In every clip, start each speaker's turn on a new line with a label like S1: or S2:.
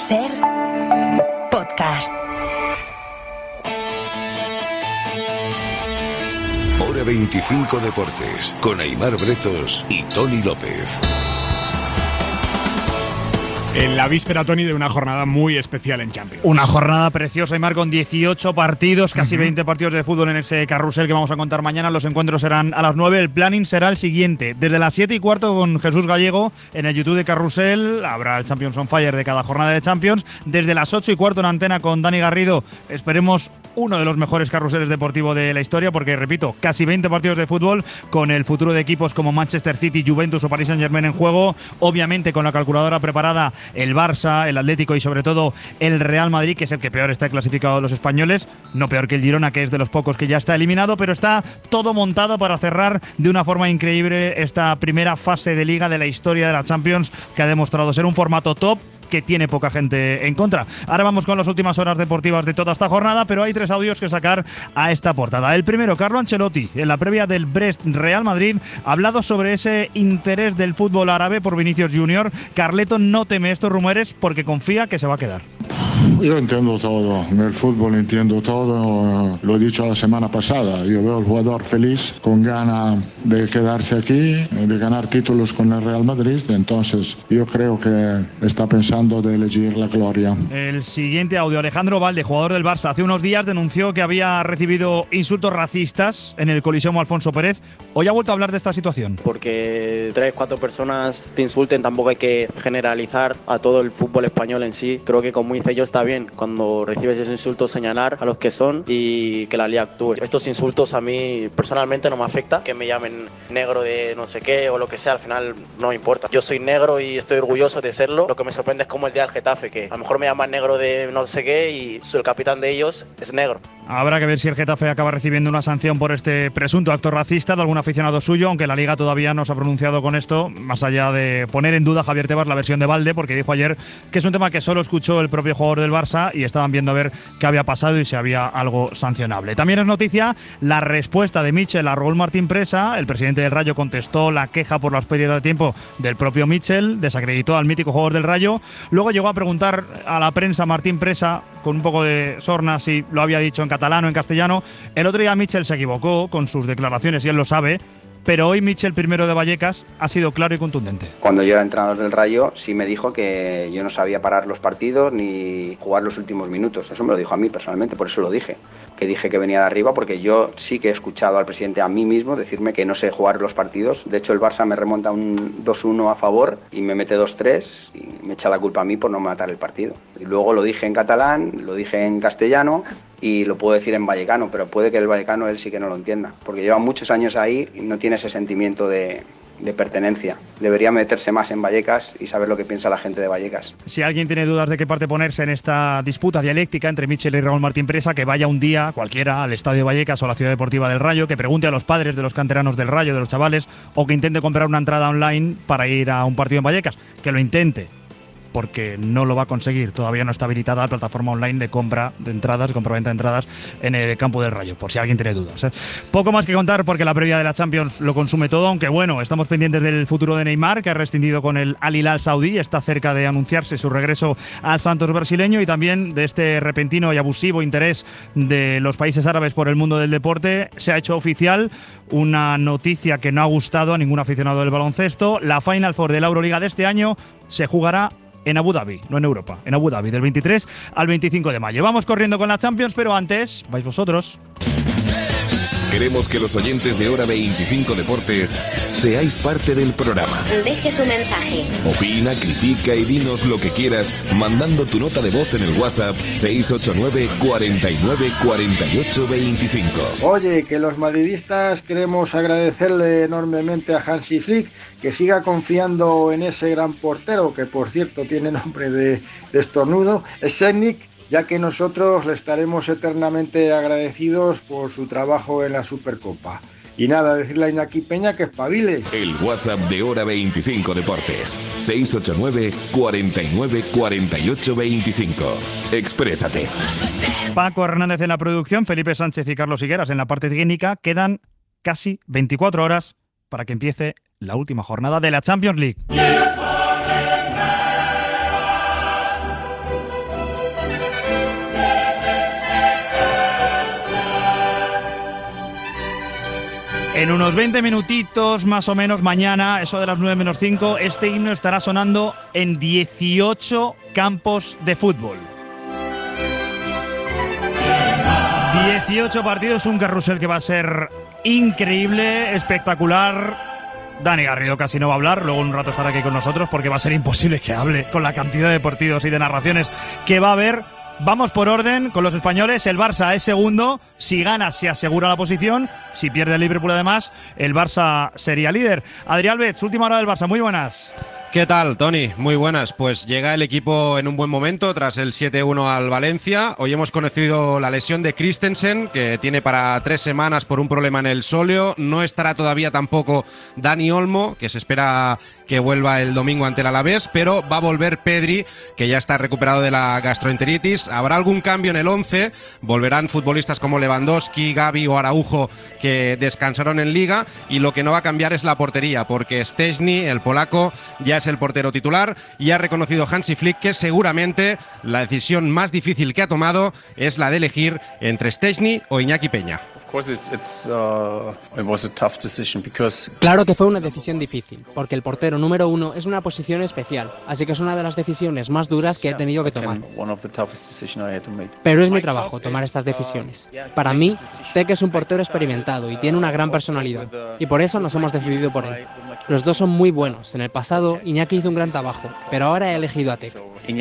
S1: SER Podcast.
S2: Hora 25 Deportes, con Aimar Bretos y Tony López.
S3: En la víspera, Tony, de una jornada muy especial en Champions.
S4: Una jornada preciosa, Aimar, con 18 partidos, casi 20 partidos de fútbol en ese carrusel que vamos a contar mañana. Los encuentros serán a las 9. El planning será el siguiente. Desde las 7:15 con Jesús Gallego en el YouTube de Carrusel. Habrá el Champions on Fire de cada jornada de Champions. Desde las 8:15 en Antena con Dani Garrido. Esperemos uno de los mejores carruseles deportivos de la historia, porque, repito, casi 20 partidos de fútbol con el futuro de equipos como Manchester City, Juventus o Paris Saint-Germain en juego. Obviamente con la calculadora preparada el Barça, el Atlético y sobre todo el Real Madrid, que es el que peor está clasificado de los españoles, no peor que el Girona, que es de los pocos que ya está eliminado, pero está todo montado para cerrar de una forma increíble esta primera fase de liga de la historia de la Champions, que ha demostrado ser un formato top que tiene poca gente en contra. Ahora vamos con las últimas horas deportivas de toda esta jornada, pero hay 3 audios que sacar a esta portada. El primero, Carlo Ancelotti, en la previa del Brest Real Madrid, ha hablado sobre ese interés del fútbol árabe por Vinicius Junior. Carleto no teme estos rumores porque confía que se va a quedar.
S5: Yo entiendo todo, en el fútbol entiendo todo, lo he dicho la semana pasada, yo veo al jugador feliz, con ganas de quedarse aquí, de ganar títulos con el Real Madrid, entonces yo creo que está pensando de elegir la gloria.
S4: El siguiente audio, Alejandro Valde, jugador del Barça, hace unos días denunció que había recibido insultos racistas en el Coliseo Alfonso Pérez. Hoy ha vuelto a hablar de esta situación.
S6: Porque 3-4 personas te insulten, tampoco hay que generalizar a todo el fútbol español en sí. Creo que como hice yo está bien cuando recibes esos insultos señalar a los que son y que la liga actúe. Estos insultos a mí personalmente no me afecta, que me llamen negro de no sé qué o lo que sea, al final no me importa. Yo soy negro y estoy orgulloso de serlo. Lo que me sorprende es como el día del Getafe, que a lo mejor me llaman negro de no sé qué y el capitán de ellos es negro.
S4: Habrá que ver si el Getafe acaba recibiendo una sanción por este presunto acto racista de algún aficionado suyo, aunque la Liga todavía no se ha pronunciado con esto, más allá de poner en duda Javier Tebas la versión de Valde, porque dijo ayer que es un tema que solo escuchó el propio jugador del Barça y estaban viendo a ver qué había pasado y si había algo sancionable. También es noticia la respuesta de Michel a Raúl Martín Presa. El presidente del Rayo contestó la queja por las pérdidas de tiempo del propio Michel, desacreditó al mítico jugador del Rayo. Luego llegó a preguntar a la prensa Martín Presa, con un poco de sorna, si lo había dicho en catalán o en castellano. El otro día Michel se equivocó con sus declaraciones y él lo sabe, pero hoy Michel, primero de Vallecas, ha sido claro y contundente.
S7: Cuando yo era entrenador del Rayo, sí me dijo que yo no sabía parar los partidos ni jugar los últimos minutos. Eso me lo dijo a mí personalmente, por eso lo dije. Que dije que venía de arriba, porque yo sí que he escuchado al presidente a mí mismo decirme que no sé jugar los partidos. De hecho, el Barça me remonta un 2-1 a favor y me mete 2-3 y me echa la culpa a mí por no matar el partido. Y luego lo dije en catalán, lo dije en castellano y lo puedo decir en vallecano, pero puede que el vallecano él sí que no lo entienda, porque lleva muchos años ahí y no tiene ese sentimiento de pertenencia. Debería meterse más en Vallecas y saber lo que piensa la gente de Vallecas.
S4: Si alguien tiene dudas de qué parte ponerse en esta disputa dialéctica entre Michel y Raúl Martín Presa, que vaya un día cualquiera al Estadio Vallecas o a la Ciudad Deportiva del Rayo, que pregunte a los padres de los canteranos del Rayo, de los chavales, o que intente comprar una entrada online para ir a un partido en Vallecas. Que lo intente, porque no lo va a conseguir. Todavía no está habilitada la plataforma online de compra de entradas, de compraventa de entradas en el campo del Rayo, por si alguien tiene dudas, ¿eh? Poco más que contar porque la previa de la Champions lo consume todo, aunque bueno, estamos pendientes del futuro de Neymar, que ha rescindido con el Al Hilal saudí, está cerca de anunciarse su regreso al Santos brasileño, y también de este repentino y abusivo interés de los países árabes por el mundo del deporte. Se ha hecho oficial una noticia que no ha gustado a ningún aficionado del baloncesto: la Final Four de la Euroliga de este año se jugará en Abu Dhabi, no en Europa, en Abu Dhabi, del 23 al 25 de mayo. Vamos corriendo con la Champions, pero antes vais vosotros.
S2: Queremos que los oyentes de Hora 25 Deportes seáis parte del programa.
S1: Deje tu mensaje.
S2: Opina, critica y dinos lo que quieras mandando tu nota de voz en el WhatsApp 689 49 48 25.
S8: Oye, que los madridistas queremos agradecerle enormemente a Hansi Flick que siga confiando en ese gran portero, que por cierto tiene nombre de estornudo, es Šećnik, ya que nosotros le estaremos eternamente agradecidos por su trabajo en la Supercopa. Y nada, decirle a Iñaki Peña que espabile.
S2: El WhatsApp de Hora 25 Deportes, 689 49 48 25. Exprésate.
S4: Paco Hernández en la producción, Felipe Sánchez y Carlos Higueras en la parte técnica. Quedan casi 24 horas para que empiece la última jornada de la Champions League. En unos 20 minutitos más o menos mañana, eso de las 9 menos 5, este himno estará sonando en 18 campos de fútbol. 18 partidos, un carrusel que va a ser increíble, espectacular. Dani Garrido casi no va a hablar, luego en un rato estará aquí con nosotros porque va a ser imposible que hable con la cantidad de partidos y de narraciones que va a haber. Vamos por orden con los españoles. El Barça es segundo. Si gana, se asegura la posición. Si pierde el Liverpool, además, el Barça sería líder. Adrián Alves, última hora del Barça. Muy buenas.
S9: ¿Qué tal, Tony? Muy buenas. Pues llega el equipo en un buen momento tras el 7-1 al Valencia. Hoy hemos conocido la lesión de Christensen, que tiene para 3 semanas por un problema en el sóleo. No estará todavía tampoco Dani Olmo, que se espera que vuelva el domingo ante el Alavés, pero va a volver Pedri, que ya está recuperado de la gastroenteritis. Habrá algún cambio en el 11. Volverán futbolistas como Lewandowski, Gavi o Araujo, que descansaron en Liga. Y lo que no va a cambiar es la portería, porque Szczęsny, el polaco, ya es el portero titular, y ha reconocido Hansi Flick que seguramente la decisión más difícil que ha tomado es la de elegir entre Szczęsny o Iñaki Peña.
S10: Claro que fue una decisión difícil, porque el portero número 1 es una posición especial, así que es una de las decisiones más duras que he tenido que tomar. Pero es mi trabajo tomar estas decisiones. Para mí, Tec es un portero experimentado y tiene una gran personalidad, y por eso nos hemos decidido por él. Los dos son muy buenos. En el pasado, Iñaki hizo un gran trabajo, pero ahora he elegido a Tec.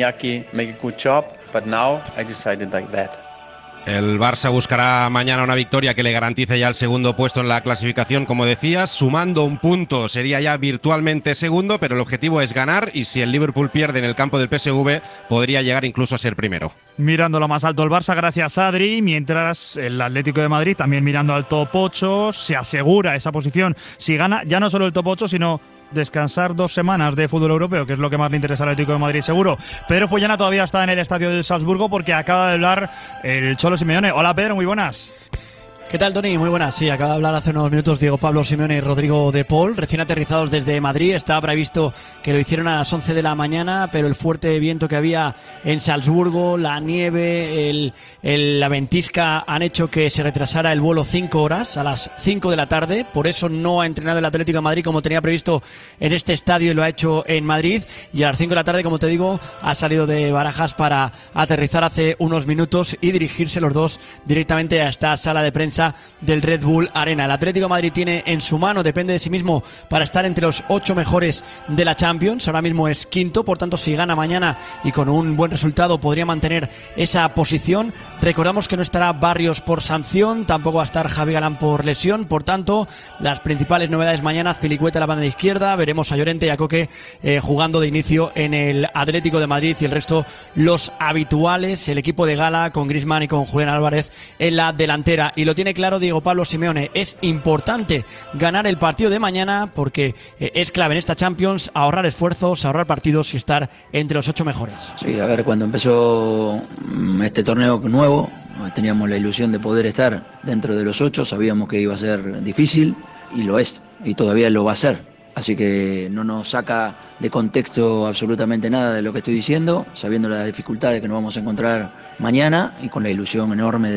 S9: El Barça buscará mañana una victoria que le garantice ya el segundo puesto en la clasificación, como decías. Sumando un punto sería ya virtualmente segundo, pero el objetivo es ganar, y si el Liverpool pierde en el campo del PSV, podría llegar incluso a ser primero.
S4: Mirando lo más alto el Barça, gracias Adri, mientras el Atlético de Madrid también mirando al top 8, se asegura esa posición. Si gana ya no solo el top 8, sino descansar 2 semanas de fútbol europeo, que es lo que más le interesa al Atlético de Madrid seguro. Pedro Follana todavía está en el estadio del Salzburgo porque acaba de hablar el Cholo Simeone. Hola Pedro, muy buenas.
S11: ¿Qué tal, Tony? Muy buenas. Sí, acaba de hablar hace unos minutos Diego Pablo Simeone y Rodrigo de Paul, recién aterrizados desde Madrid. Estaba previsto que lo hicieron a las 11 de la mañana, pero el fuerte viento que había en Salzburgo, la nieve, la ventisca han hecho que se retrasara el vuelo 5 horas, a las 5 de la tarde. Por eso no ha entrenado el Atlético de Madrid como tenía previsto en este estadio, y lo ha hecho en Madrid. Y a las 5 de la tarde, como te digo, ha salido de Barajas para aterrizar hace unos minutos y dirigirse los dos directamente a esta sala de prensa del Red Bull Arena. El Atlético de Madrid tiene en su mano, depende de sí mismo, para estar entre los 8 mejores de la Champions. Ahora mismo es quinto, por tanto, si gana mañana y con un buen resultado, podría mantener esa posición. Recordamos que no estará Barrios por sanción, tampoco va a estar Javi Galán por lesión. Por tanto, las principales novedades mañana: Azpilicueta a la banda izquierda, veremos a Llorente y a Coque jugando de inicio en el Atlético de Madrid, y el resto los habituales, el equipo de gala con Griezmann y con Julián Álvarez en la delantera. Y lo tiene claro Diego Pablo Simeone: es importante ganar el partido de mañana porque es clave en esta Champions ahorrar esfuerzos, ahorrar partidos y estar entre los 8 mejores.
S12: Sí, a ver, cuando empezó este torneo nuevo, teníamos la ilusión de poder estar dentro de los 8, sabíamos que iba a ser difícil, y lo es, y todavía lo va a ser. Así que no nos saca de contexto absolutamente nada de lo que estoy diciendo, sabiendo las dificultades que nos vamos a encontrar mañana y con la ilusión enorme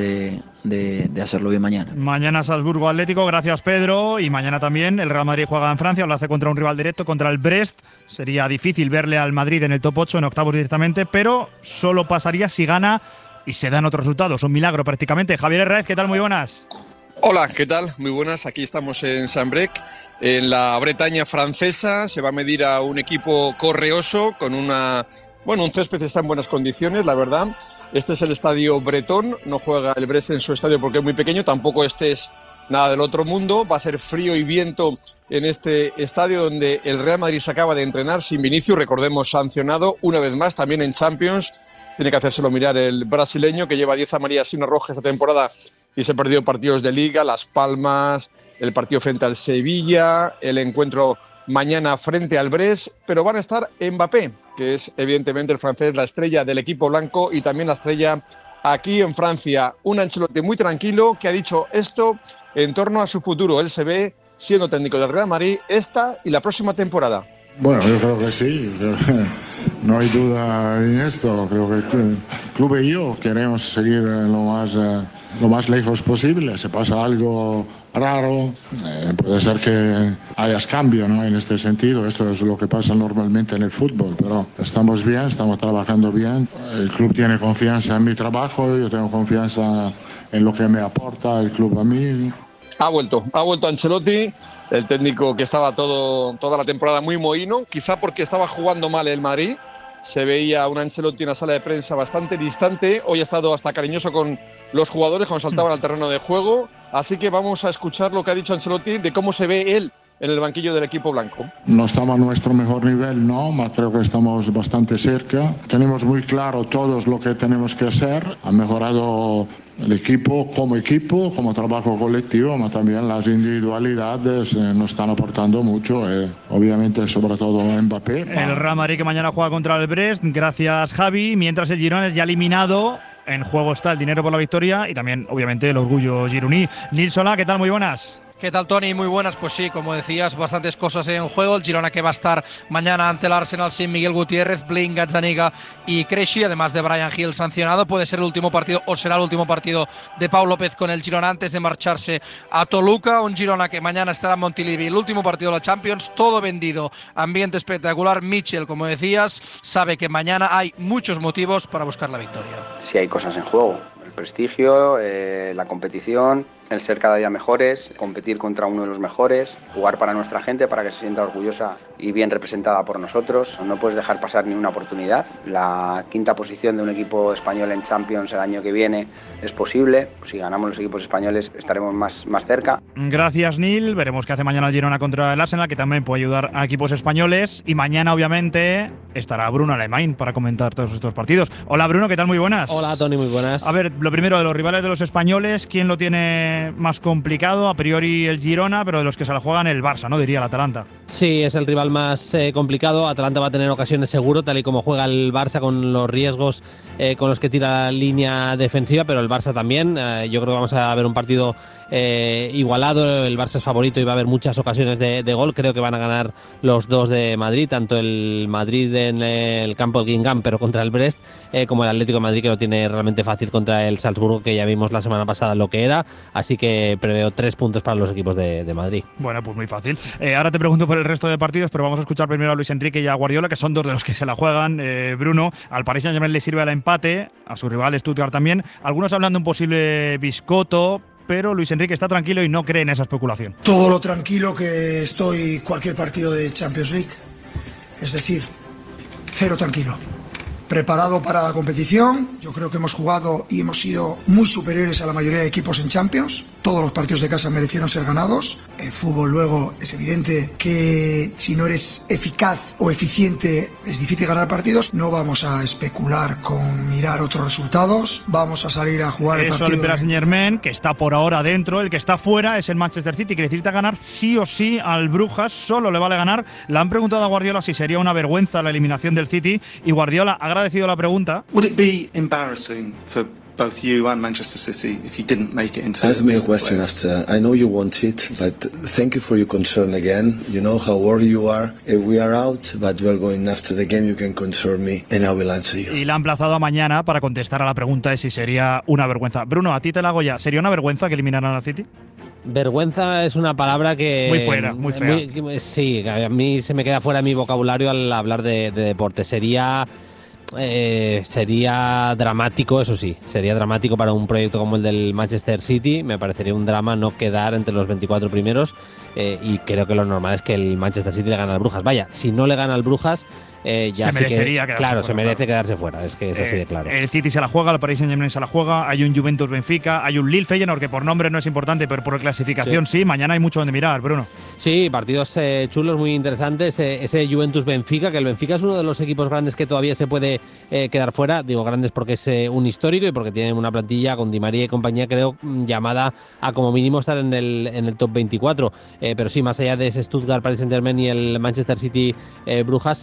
S12: de hacerlo bien mañana.
S4: Mañana Salzburgo Atlético, gracias Pedro. Y mañana también el Real Madrid juega en Francia, lo hace contra un rival directo, contra el Brest. Sería difícil verle al Madrid en el top 8, en octavos directamente, pero solo pasaría si gana y se dan otros resultados. Un milagro prácticamente. Javier Herrera, ¿qué tal? Muy buenas.
S13: Hola, ¿qué tal? Muy buenas. Aquí estamos en Saint-Brieuc, en la Bretaña francesa. Se va a medir a un equipo correoso con un césped está en buenas condiciones, la verdad. Este es el estadio bretón. No juega el Brest en su estadio porque es muy pequeño. Tampoco este es nada del otro mundo. Va a hacer frío y viento en este estadio donde el Real Madrid se acaba de entrenar sin Vinicius. Recordemos, sancionado una vez más, también en Champions. Tiene que hacérselo mirar el brasileño, que lleva 10 amarillas y una roja esta temporada y se perdió partidos de Liga, Las Palmas, el partido frente al Sevilla, el encuentro mañana frente al Brest, pero van a estar Mbappé, que es evidentemente el francés, la estrella del equipo blanco y también la estrella aquí en Francia. Un Ancelotti muy tranquilo que ha dicho esto en torno a su futuro. Él se ve siendo técnico del Real Madrid esta y la próxima temporada.
S5: Bueno, yo creo que sí, no hay duda en esto. Creo que club y yo queremos seguir lo más lejos posible. Si pasa algo raro, puede ser que haya cambio, ¿no? En este sentido, esto es lo que pasa normalmente en el fútbol, pero estamos bien, estamos trabajando bien. El club tiene confianza en mi trabajo, yo tengo confianza en lo que me aporta el club a mí.
S13: Ha vuelto Ancelotti, el técnico que estaba toda la temporada muy mohíno, quizá porque estaba jugando mal el Madrid. Se veía un Ancelotti en la sala de prensa bastante distante. Hoy ha estado hasta cariñoso con los jugadores cuando saltaban al terreno de juego. Así que vamos a escuchar lo que ha dicho Ancelotti de cómo se ve él en el banquillo del equipo blanco.
S5: No estamos a nuestro mejor nivel, no, pero creo que estamos bastante cerca. Tenemos muy claro todos lo que tenemos que hacer. Ha mejorado el equipo, como trabajo colectivo, pero también las individualidades nos están aportando mucho, obviamente sobre todo Mbappé.
S4: El Real Madrid que mañana juega contra el Brest, gracias Javi, mientras el Girona es ya eliminado. En juego está el dinero por la victoria y también, obviamente, el orgullo gironí. Nils Solà, ¿qué tal? Muy buenas.
S14: ¿Qué tal, Toni? Muy buenas. Pues sí, como decías, bastantes cosas en juego. El Girona que va a estar mañana ante el Arsenal sin Miguel Gutiérrez, Blin, Gazzaniga y Cresci, además de Bryan Gil sancionado. Puede ser el último partido o será el último partido de Pau López con el Girona antes de marcharse a Toluca. Un Girona que mañana estará en Montilivi, el último partido de la Champions, todo vendido, ambiente espectacular. Mitchell, como decías, sabe que mañana hay muchos motivos para buscar la victoria.
S7: Sí hay cosas en juego, el prestigio, la competición, el ser cada día mejores, competir contra uno de los mejores, jugar para nuestra gente para que se sienta orgullosa y bien representada por nosotros. No puedes dejar pasar ni una oportunidad. La quinta posición de un equipo español en Champions el año que viene es posible. Si ganamos los equipos españoles estaremos más cerca.
S4: Gracias, Nil. Veremos qué hace mañana el Girona contra el Arsenal, que también puede ayudar a equipos españoles. Y mañana, obviamente, estará Bruno Alemany para comentar todos estos partidos. Hola, Bruno, ¿qué tal? Muy buenas.
S10: Hola, Toni, muy buenas.
S4: A ver, lo primero, de los rivales de los españoles, ¿quién lo tiene más complicado? A priori el Girona, pero de los que se la juegan el Barça, ¿no? Diría el Atalanta.
S10: Sí, es el rival más complicado. Atalanta va a tener ocasiones seguro, tal y como juega el Barça, con los riesgos con los que tira la línea defensiva, pero el Barça también. Yo creo que vamos a ver un partido igualado. El Barça es favorito y va a haber muchas ocasiones de gol. Creo que van a ganar los dos de Madrid, tanto el Madrid en el campo del Guingamp, pero contra el Brest, como el Atlético de Madrid, que lo tiene realmente fácil contra el Salzburgo, que ya vimos la semana pasada lo que era. Así que preveo 3 puntos para los equipos de Madrid.
S4: Bueno, pues muy fácil. Ahora te pregunto por el resto de partidos, pero vamos a escuchar primero a Luis Enrique y a Guardiola, que son dos de los que se la juegan. Bruno, al Paris Saint-Germain le sirve el empate, a su rival Stuttgart también. Algunos hablan de un posible biscotto, pero Luis Enrique está tranquilo y no cree en esa especulación.
S15: Todo lo tranquilo que estoy cualquier partido de Champions League. Es decir, cero tranquilo. Preparado para la competición. Yo creo que hemos jugado y hemos sido muy superiores a la mayoría de equipos en Champions. Todos los partidos de casa merecieron ser ganados. El fútbol luego es evidente que si no eres eficaz o eficiente es difícil ganar partidos. No vamos a especular con mirar otros resultados. Vamos a salir a jugar el partido.
S4: El Paris Saint-Germain, que está por ahora dentro. El que está fuera es el Manchester City, que necesita ganar sí o sí al Brujas. Solo le vale ganar. Le han preguntado a Guardiola si sería una vergüenza la eliminación del City, y Guardiola ha agradecido la pregunta.
S16: Would it be embarrassing for both you and Manchester City if you didn't make it into
S17: Ask me a question after. I know you want it, but thank you for your concern again. You know how worried you are. We are out, but we are going after the game. You can concern me and I will answer you.
S4: Y la han emplazado a mañana para contestar a la pregunta de si sería una vergüenza. Bruno, a ti te la hago ya. ¿Sería una vergüenza que eliminaran al City?
S10: Vergüenza es una palabra que…
S4: Muy fuera, muy fea.
S10: Sí, a mí se me queda fuera de mi vocabulario al hablar de deporte. Sería dramático, eso sí, sería dramático para un proyecto como el del Manchester City. Me parecería un drama no quedar entre los 24 primeros, y creo que lo normal es que el Manchester City le gane al Brujas. Vaya, si no le gana al Brujas, ya
S4: se merecería
S10: quedarse fuera. Se merece quedarse fuera, es que es así de claro.
S4: El City se la juega, el Paris Saint-Germain se la juega, hay un Juventus Benfica, hay un Lille Feyenoord, que por nombre no es importante, pero por clasificación sí. Mañana hay mucho donde mirar, Bruno.
S10: Sí, partidos chulos, muy interesantes. Ese Juventus Benfica, que el Benfica es uno de los equipos grandes que todavía se puede quedar fuera. Digo grandes porque es un histórico y porque tienen una plantilla con Di María y compañía, creo, llamada a como mínimo estar en el top 24. Pero sí, más allá de ese Stuttgart, Paris Saint-Germain y el Manchester City Brujas, pendiente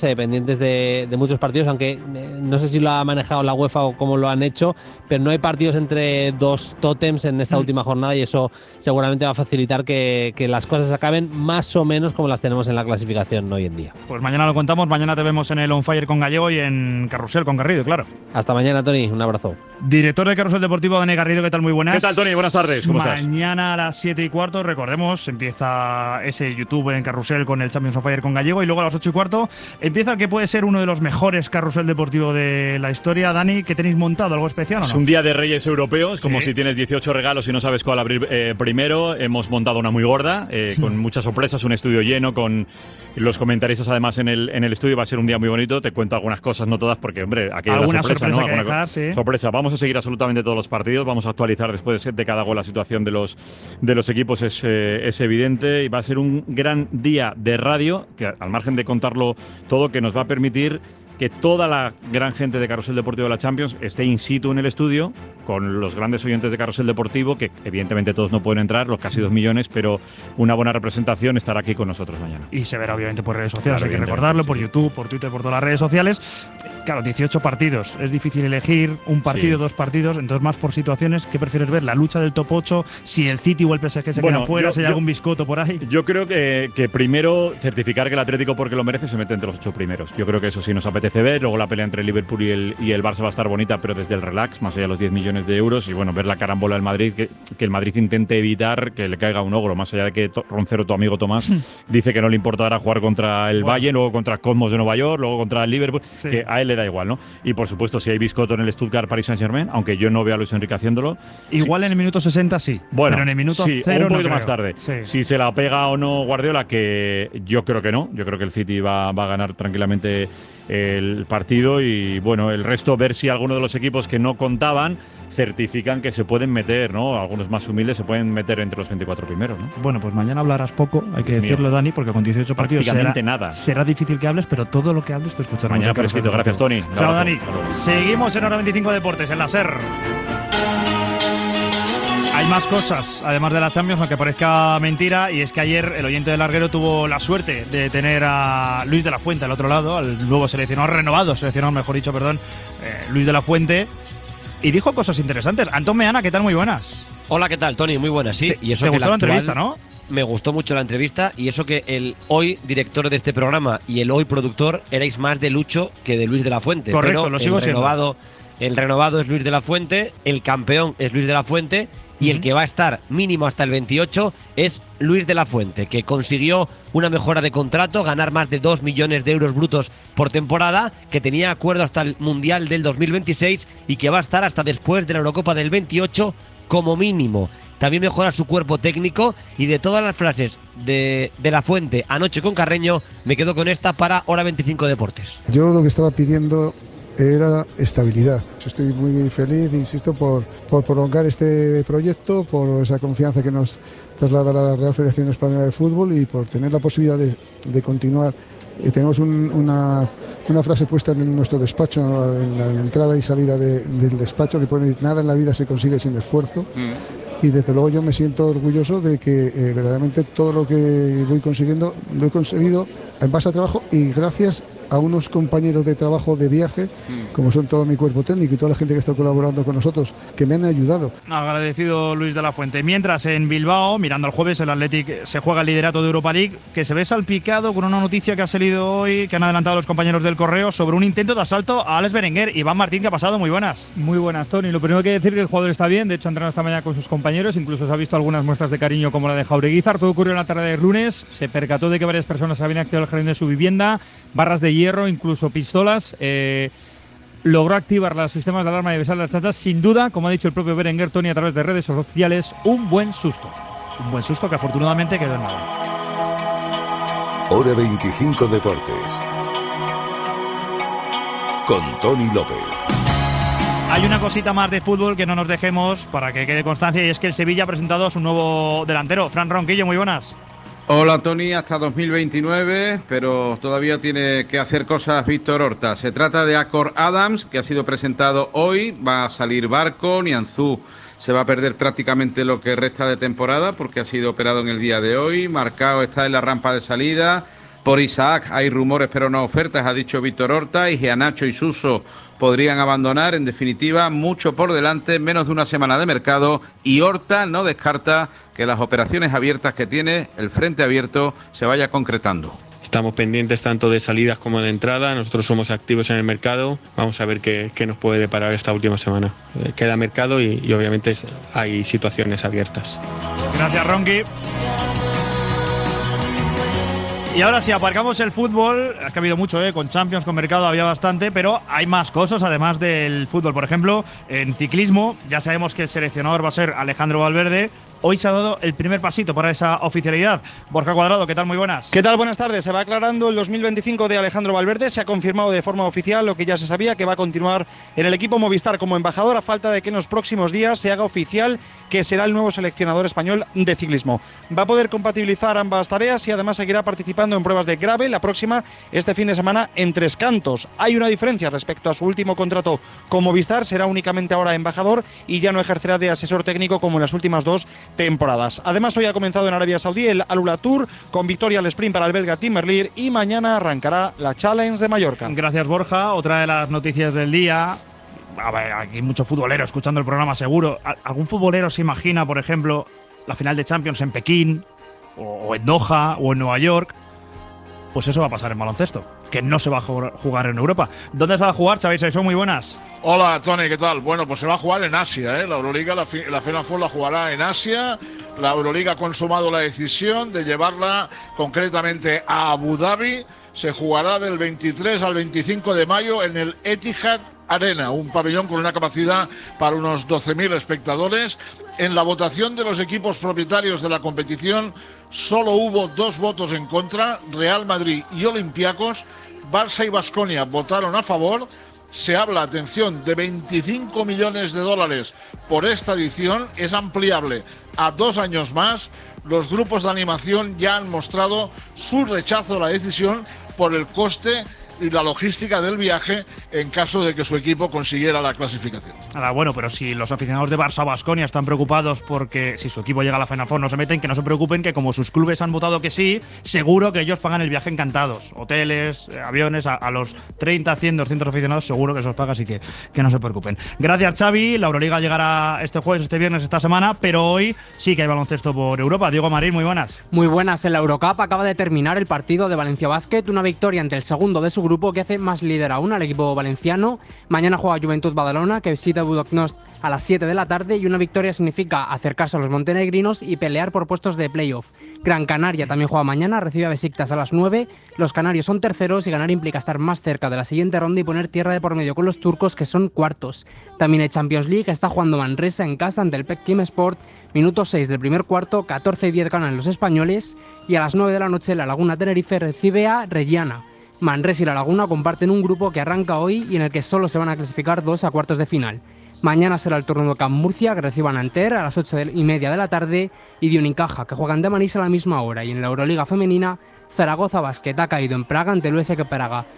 S10: antecedentes de muchos partidos, aunque no sé si lo ha manejado la UEFA o cómo lo han hecho, pero no hay partidos entre dos tótems en esta última jornada y eso seguramente va a facilitar que las cosas acaben más o menos como las tenemos en la clasificación hoy en día.
S4: Pues mañana lo contamos, mañana te vemos en el On Fire con Gallego y en Carrusel con Garrido, claro.
S10: Hasta mañana, Tony, un abrazo.
S4: Director de Carrusel Deportivo, Dani Garrido, ¿qué tal? Muy buenas.
S18: ¿Qué tal, Tony? Buenas tardes, ¿cómo estás?
S4: Mañana a las 7:15, recordemos, empieza ese YouTube en Carrusel con el Champions On Fire con Gallego, y luego a las 8:15 empieza el que puede ser uno de los mejores Carrusel Deportivo de la historia. Dani, ¿qué tenéis montado? ¿Algo especial o no?
S18: Es un día de Reyes Europeos, como
S4: Sí.
S18: si tienes 18 regalos y no sabes cuál abrir primero. Hemos montado una muy gorda, con muchas sorpresas, un estudio lleno, con los comentaristas además en el estudio. Va a ser un día muy bonito. Te cuento algunas cosas, no todas, porque, hombre, aquí hay
S4: Alguna
S18: la sorpresa, ¿no?
S4: sorpresa que dejar, sí.
S18: Sorpresa. Vamos a seguir absolutamente todos los partidos. Vamos a actualizar después de cada gol la situación de los equipos, es evidente. Y va a ser un gran día de radio, que al margen de contarlo todo, que nos va a permitir que toda la gran gente de Carrusel Deportivo de la Champions esté in situ en el estudio, con los grandes oyentes de Carrusel Deportivo, que evidentemente todos no pueden entrar, los casi 2 millones, pero una buena representación estará aquí con nosotros mañana.
S4: Y se verá obviamente por redes sociales,
S18: Claro,
S4: hay que recordarlo, por YouTube, por Twitter, por todas las redes sociales. Claro, 18 partidos, es difícil elegir un partido, 2 partidos, entonces más por situaciones. ¿Qué prefieres ver? ¿La lucha del top 8? Si el City o el PSG se quedan fuera, si hay algún biscoto por ahí.
S18: Yo creo que primero certificar que el Atlético, porque lo merece, se mete entre los 8 primeros. Yo creo que eso sí nos apetece ver. Luego la pelea entre el Liverpool y el Barça va a estar bonita, pero desde el relax, más allá de los 10 millones de euros. Y bueno, ver la carambola del Madrid, que el Madrid intente evitar que le caiga un ogro, más allá de que Roncero, tu amigo Tomás, dice que no le importará jugar contra el Bayern, luego contra Cosmos de Nueva York, luego contra el Liverpool, que a él le da igual, ¿no? Y por supuesto, si hay biscoto en el Stuttgart Paris Saint-Germain, aunque yo no veo a Luis Enrique haciéndolo.
S4: Igual en el minuto 60 sí,
S18: bueno,
S4: pero en el minuto
S18: sí,
S4: 0
S18: un poquito
S4: no
S18: más
S4: creo.
S18: tarde.
S4: Sí.
S18: Si se la pega o no Guardiola, que yo creo que no. Yo creo que el City va a ganar tranquilamente el partido, y bueno, el resto, ver si alguno de los equipos que no contaban certifican que se pueden meter, ¿no? Algunos más humildes se pueden meter entre los 24 primeros, ¿no?
S4: Bueno, pues mañana hablarás poco, hay que decirlo, Dani, porque con 18 partidos será difícil que hables, pero todo lo que hables te escucharemos.
S18: Mañana fresquito. Gracias, Tony. Un
S4: Chao,
S18: abrazo.
S4: Dani.
S18: Hasta luego.
S4: Seguimos en Hora 25 Deportes, en la SER. Hay más cosas, además de la Champions, aunque parezca mentira, y es que ayer el oyente del Larguero tuvo la suerte de tener a Luis de la Fuente al otro lado, al nuevo seleccionador, mejor dicho, Luis de la Fuente, y dijo cosas interesantes. Antón Meana, ¿qué tal? Muy buenas.
S19: Hola, ¿qué tal, Tony? Muy buenas, sí.
S4: ¿Te gustó la entrevista, no?
S19: Me gustó mucho la entrevista, y eso que el hoy director de este programa y el hoy productor erais más de Lucho que de Luis de la Fuente.
S4: Correcto,
S19: pero
S4: lo sigo siendo.
S19: El renovado es Luis de la Fuente, el campeón es Luis de la Fuente, y el que va a estar mínimo hasta el 28 es Luis de la Fuente, que consiguió una mejora de contrato, ganar más de 2 millones de euros brutos por temporada, que tenía acuerdo hasta el Mundial del 2026 y que va a estar hasta después de la Eurocopa del 28 como mínimo. También mejora su cuerpo técnico, y de todas las frases de la Fuente anoche con Carreño, me quedo con esta para Hora 25 Deportes.
S20: Yo lo que estaba pidiendo era estabilidad. Estoy muy feliz, insisto, por prolongar este proyecto, por esa confianza que nos traslada la Real Federación Española de Fútbol, y por tener la posibilidad de continuar. Tenemos una frase puesta en nuestro despacho, en la entrada y salida del despacho, que pone: nada en la vida se consigue sin esfuerzo. Y desde luego yo me siento orgulloso de que verdaderamente todo lo que voy consiguiendo lo he conseguido en base a trabajo, y gracias a unos compañeros de trabajo de viaje, como son todo mi cuerpo técnico y toda la gente que está colaborando con nosotros, que me han ayudado.
S4: Agradecido Luis de la Fuente. Mientras en Bilbao, mirando al jueves, el Athletic se juega el liderato de Europa League, que se ve salpicado con una noticia que ha salido hoy, que han adelantado los compañeros del Correo, sobre un intento de asalto a Alex Berenguer. Iván Martín, ¿qué ha pasado? Muy buenas.
S21: Muy buenas, Tony. Lo primero que decir que el jugador está bien, de hecho ha entrenado esta mañana con sus compañeros, incluso se ha visto algunas muestras de cariño como la de Jaureguizar. Todo ocurrió en la tarde de lunes, se percató de que varias personas habían activado el jardín de su vivienda, barras de hierro, incluso pistolas. Logró activar los sistemas de alarma y besar las chatas. Sin duda, como ha dicho el propio Berenguer, Tony, a través de redes sociales, un buen susto.
S4: Un buen susto que afortunadamente quedó en nada.
S2: Hora 25 Deportes. Con Tony López.
S4: Hay una cosita más de fútbol que no nos dejemos para que quede constancia, y es que el Sevilla ha presentado a su nuevo delantero, Fran Ronquillo. Muy buenas.
S22: Hola, Tony, hasta 2029, pero todavía tiene que hacer cosas Víctor Horta. Se trata de Acor Adams, que ha sido presentado hoy. Va a salir Barco, Nianzú se va a perder prácticamente lo que resta de temporada porque ha sido operado en el día de hoy. Marcao está en la rampa de salida. por Isaac. Hay rumores pero no ofertas, ha dicho Víctor Horta, y Gianacho y Suso podrían abandonar. En definitiva, mucho por delante, menos de una semana de mercado, y Horta no descarta que las operaciones abiertas que tiene, el frente abierto, se vaya concretando.
S3: Estamos pendientes tanto de salidas como de entrada. Nosotros somos activos en el mercado. Vamos a ver qué nos puede deparar esta última semana. Queda mercado y obviamente hay situaciones abiertas.
S4: Gracias, Ronqui. Y ahora sí, aparcamos el fútbol. Es que ha habido mucho, con Champions, con mercado había bastante, pero hay más cosas además del fútbol. Por ejemplo, en ciclismo ya sabemos que el seleccionador va a ser Alejandro Valverde. Hoy se ha dado el primer pasito para esa oficialidad. Borja Cuadrado, ¿qué tal? Muy buenas.
S6: ¿Qué tal? Buenas tardes. Se va aclarando el 2025 de Alejandro Valverde. Se ha confirmado de forma oficial lo que ya se sabía, que va a continuar en el equipo Movistar como embajador, a falta de que en los próximos días se haga oficial que será el nuevo seleccionador español de ciclismo. Va a poder compatibilizar ambas tareas y además seguirá participando en pruebas de gravel. La próxima, este fin de semana, en Tres Cantos. Hay una diferencia respecto a su último contrato con Movistar. Será únicamente ahora embajador y ya no ejercerá de asesor técnico como en las últimas dos temporadas. Además, hoy ha comenzado en Arabia Saudí el Alula Tour con victoria al sprint para el belga Tim Merlier, y mañana arrancará la Challenge de Mallorca.
S4: Gracias, Borja. Otra de las noticias del día. A ver, aquí hay mucho futbolero escuchando el programa, seguro. ¿Algún futbolero se imagina, por ejemplo, la final de Champions en Pekín o en Doha o en Nueva York? Pues eso va a pasar en baloncesto, que no se va a jugar en Europa. ¿Dónde se va a jugar, Xavi Saizó? Muy buenas.
S23: Hola, Tony, ¿qué tal? Bueno, pues se va a jugar en Asia, ¿eh? La Euroliga, la Final Four la jugará en Asia. La Euroliga ha consumado la decisión de llevarla concretamente a Abu Dhabi. Se jugará del 23 al 25 de mayo en el Etihad Arena, un pabellón con una capacidad para unos 12.000 espectadores. En la votación de los equipos propietarios de la competición solo hubo 2 votos en contra. Real Madrid y Olympiacos. Barça y Baskonia votaron a favor. Se habla, atención, de 25 millones de dólares por esta edición. Es ampliable a 2 años más. Los grupos de animación ya han mostrado su rechazo a la decisión por el coste y la logística del viaje en caso de que su equipo consiguiera la clasificación.
S4: Ahora, bueno, pero si los aficionados de Barça o Baskonia están preocupados porque si su equipo llega a la Final Four no se meten, que no se preocupen, que como sus clubes han votado que sí, seguro que ellos pagan el viaje encantados. Hoteles, aviones, a los 30, 100, 200 aficionados seguro que se los paga, así que no se preocupen. Gracias, Xavi. La Euroliga llegará este jueves, este viernes, esta semana, pero hoy sí que hay baloncesto por Europa. Diego Marín, muy buenas.
S10: Muy buenas. En la Eurocup acaba de terminar el partido de Valencia Basket, una victoria ante el segundo de su grupo que hace más líder aún al equipo valenciano. Mañana juega Juventud Badalona, que visita Budućnost a las 7 de la tarde, y una victoria significa acercarse a los montenegrinos y pelear por puestos de playoff. Gran Canaria también juega mañana, recibe a Besiktas a las 9. Los canarios son terceros y ganar implica estar más cerca de la siguiente ronda y poner tierra de por medio con los turcos, que son cuartos. También hay Champions League, está jugando Manresa en casa ante el PEC Team Sport. Minuto 6 del primer cuarto, 14-10 ganan los españoles, y a las 9 de la noche la Laguna Tenerife recibe a Reggiana. Manresa y La Laguna comparten un grupo que arranca hoy y en el que solo se van a clasificar 2 a cuartos de final. Mañana será el turno de Camp Murcia, que reciban a Nanterre a las 8:30 de la tarde, y de Unicaja, que juegan de Manisa a la misma hora. Y en la Euroliga femenina, Zaragoza Basket ha caído en Praga ante el USK Praga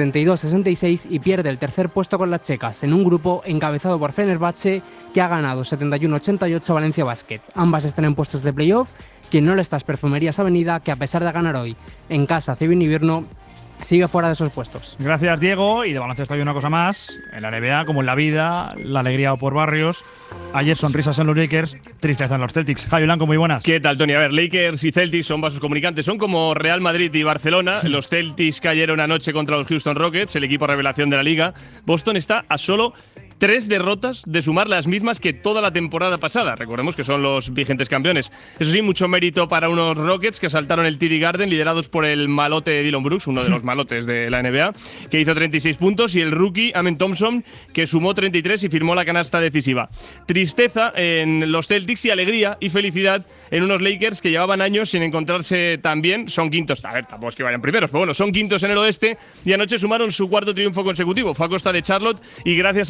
S10: 72-66 y pierde el tercer puesto con las checas, en un grupo encabezado por Fenerbahce, que ha ganado 71-88 a Valencia Basket. Ambas están en puestos de playoff. Quien no le está es Perfumerías Avenida, que a pesar de ganar hoy en casa Cibin-Ibirno, sigue fuera de esos puestos.
S4: Gracias, Diego. Y de baloncesto hay una cosa más. En la NBA, como en la vida, la alegría por barrios. Ayer sonrisas en los Lakers, tristeza en los Celtics. Javi Blanco, muy buenas.
S24: ¿Qué tal, Tony? A ver, Lakers y Celtics son vasos comunicantes. Son como Real Madrid y Barcelona. Los Celtics cayeron anoche contra los Houston Rockets, el equipo revelación de la liga. Boston está a solo 3 derrotas de sumar las mismas que toda la temporada pasada. Recordemos que son los vigentes campeones. Eso sí, mucho mérito para unos Rockets que saltaron el TD Garden, liderados por el malote de Dillon Brooks, uno de los malotes de la NBA, que hizo 36 puntos, y el rookie Amen Thompson, que sumó 33 y firmó la canasta decisiva. Tristeza en los Celtics y alegría y felicidad en unos Lakers que llevaban años sin encontrarse tan bien. Son quintos, a ver, tampoco es que vayan primeros, pero bueno, son quintos en el oeste, y anoche sumaron su 4º triunfo consecutivo. Fue a costa de Charlotte y gracias a un inspirado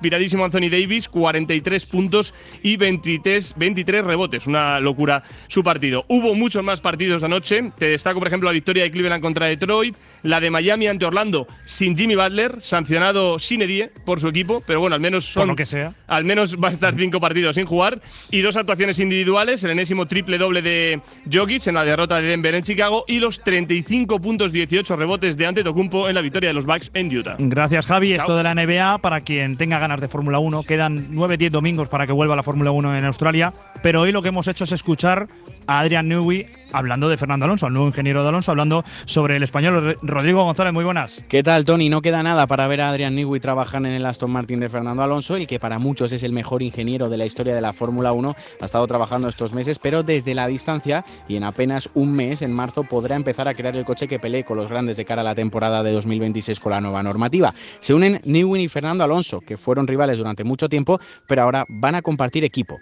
S24: inspiradísimo Anthony Davis, 43 puntos y 23 rebotes. Una locura su partido. Hubo muchos más partidos de anoche. Te destaco, por ejemplo, la victoria de Cleveland contra Detroit, la de Miami ante Orlando sin Jimmy Butler, sancionado sine die por su equipo, pero bueno, al menos son,
S4: por lo que sea,
S24: al menos va a estar 5 partidos sin jugar, y 2 actuaciones individuales, el enésimo triple doble de Jokic en la derrota de Denver en Chicago y los 35 puntos, 18 rebotes de Antetokounmpo en la victoria de los Bucks en Utah.
S4: Gracias, Javi.
S24: Chao.
S4: Esto de la NBA, para quien tenga ganas de Fórmula 1, quedan 9-10 domingos para que vuelva la Fórmula 1 en Australia, pero hoy lo que hemos hecho es escuchar a Adrian Newey hablando de Fernando Alonso, al nuevo ingeniero de Alonso, hablando sobre el español. Rodrigo González, muy buenas.
S1: ¿Qué tal, Tony? No queda nada para ver a Adrian Newey trabajar en el Aston Martin de Fernando Alonso, el que para muchos es el mejor ingeniero de la historia de la Fórmula 1. Ha estado trabajando estos meses, pero desde la distancia, y en apenas un mes, en marzo, podrá empezar a crear el coche que pelee con los grandes de cara a la temporada de 2026 con la nueva normativa. Se unen Newey y Fernando Alonso, que fueron rivales durante mucho tiempo, pero ahora van a compartir equipo.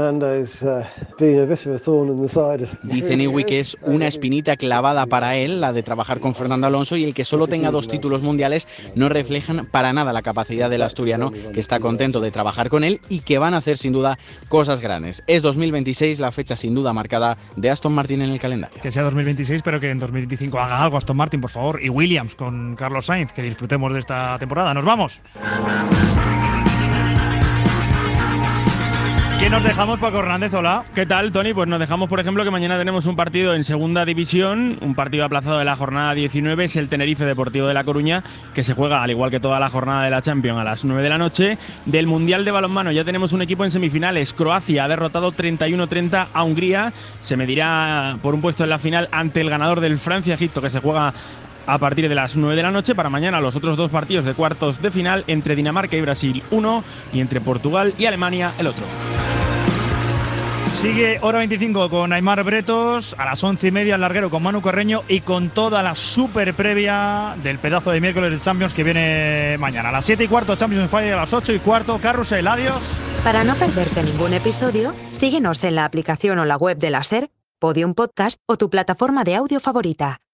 S1: Dice Newey que es una espinita clavada para él, la de trabajar con Fernando Alonso, y el que solo tenga 2 títulos mundiales no reflejan para nada la capacidad del asturiano, que está contento de trabajar con él y que van a hacer sin duda cosas grandes. Es 2026 la fecha sin duda marcada de Aston Martin en el calendario.
S4: Que sea 2026, pero que en 2025 haga algo Aston Martin, por favor, y Williams con Carlos Sainz, que disfrutemos de esta temporada. ¡Nos vamos! ¿Qué nos dejamos, Paco Hernández? Hola.
S21: ¿Qué tal, Tony? Pues nos dejamos, por ejemplo, que mañana tenemos un partido en segunda división, un partido aplazado de la jornada 19, es el Tenerife Deportivo de La Coruña, que se juega, al igual que toda la jornada de la Champions, a las 9 de la noche. Del Mundial de Balonmano ya tenemos un equipo en semifinales. Croacia ha derrotado 31-30 a Hungría. Se medirá por un puesto en la final ante el ganador del Francia-Egipto, que se juega a partir de las 9 de la noche. Para mañana los otros 2 partidos de cuartos de final, entre Dinamarca y Brasil uno, y entre Portugal y Alemania el otro.
S4: Sigue Hora 25 con Aimar Bretos, a las 11:30 el larguero con Manu Carreño y con toda la super previa del pedazo de miércoles de Champions que viene mañana. A las 7:15 Champions Fire, a las 8:15 Carrusel. Adiós.
S8: Para no perderte ningún episodio, síguenos en la aplicación o la web de la SER, Podium Podcast o tu plataforma de audio favorita.